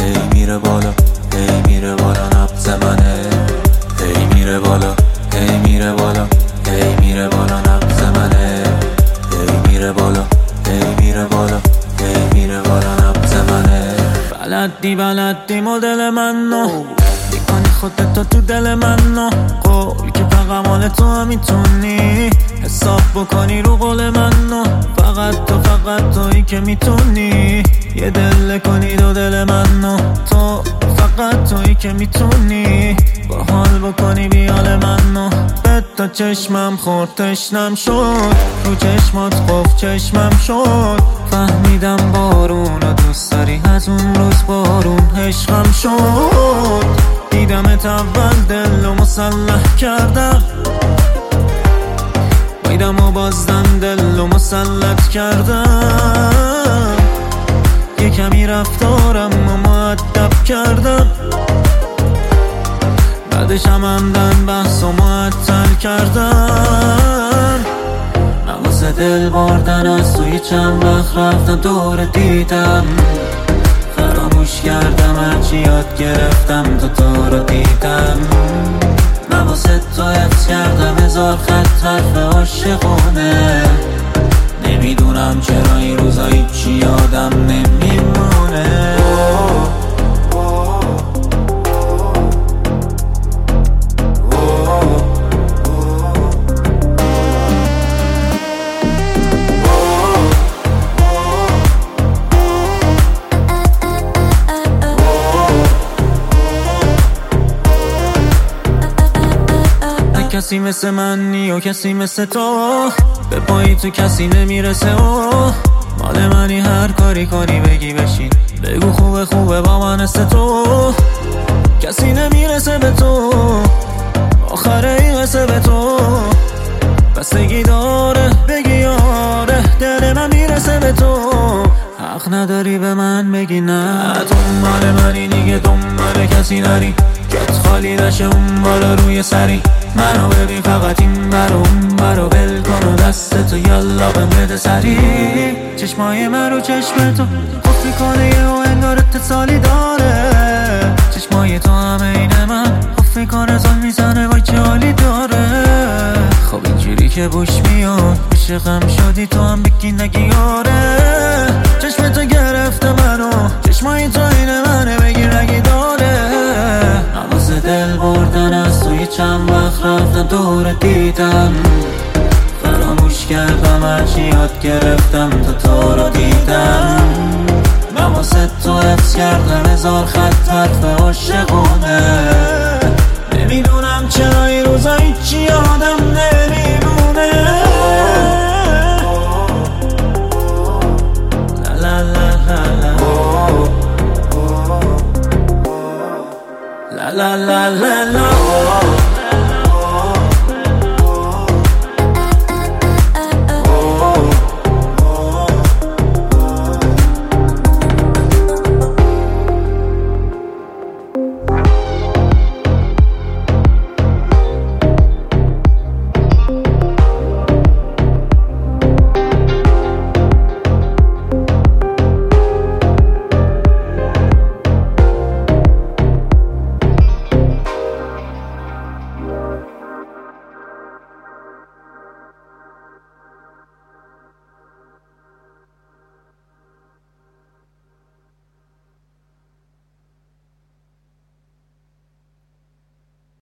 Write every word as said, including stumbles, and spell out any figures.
هی میره بالا هی میره بالا نبض منه هی میره بالا هی میره بالا هی میره بالا نبض منه هی میره بالا هی میره بالا هی میره بالا نبض منه بلدی بلدی مدل منو میکنی خودتو تو دل منو قول که فقط مال تو هم میتونی حساب بکنی رو قول منو فقط تو فقط تویی که میتونی یه دل کنی دو دل منو تو فقط تویی که میتونی با حال بکنی بیال منو به تا چشمم خورد تشنم شد رو چشمات قفل چشمم شد فهمیدم بارون و دوست داری از اون روز بارون عشقم شد دیدمت اول دل و مسلح کردم بایدم و بازدم دل و مسلط کردم یه کمی رفتارم و مؤدب کردم بعدش هم همدن بحث و معطل کردم من واسه دل بردن از توی چند وقت رفتم دور دیدم فراموش کردم هرچی یاد گرفتم تا تو رو دیدم من واسه تو حفظ کردم هزار خط حرف عاشقونه نمیدونم چرا این روزا هیچی یادم نمیمونه کسی مثل منی و کسی مثل تو به پایی تو کسی نمیرسه و مال منی هر کاری کنی بگی بشین بگو خوبه خوبه با من است تو کسی نمیرسه به تو آخره این قصه به تو بستگی داره بگی آره دل من میرسه به تو حق نداری به من بگی نه تو مال منی دیگه دنبال کسی نری جات خالی نشه اون بالا روی سری منو ببین فقط این برو اون برو بل کن و دست تو یالا بهم بده سری چشمای من رو چشم تو خفی کنه یه و انگار اتصالی داره چشمای تو همه اینه من خفی کنه زن میزنه وای چه حالی داره خب اینجوری که بوش میاد عشقم شدی تو هم بگی نگی آره چشم تو گرفته منو چشمای تو اینه منه بگی نگی داره نوازه دل بردن از توی چند وقت رفتم دور دیدم فراموش کردم هرچی یاد گرفتم تا تو رو دیدم من واسه تو حفظ کردم هزار خط حرف عاشقونه نمیدونم چرا این روزا هیچی یادم نمیمونه لا لا لا لا لا لا لا لا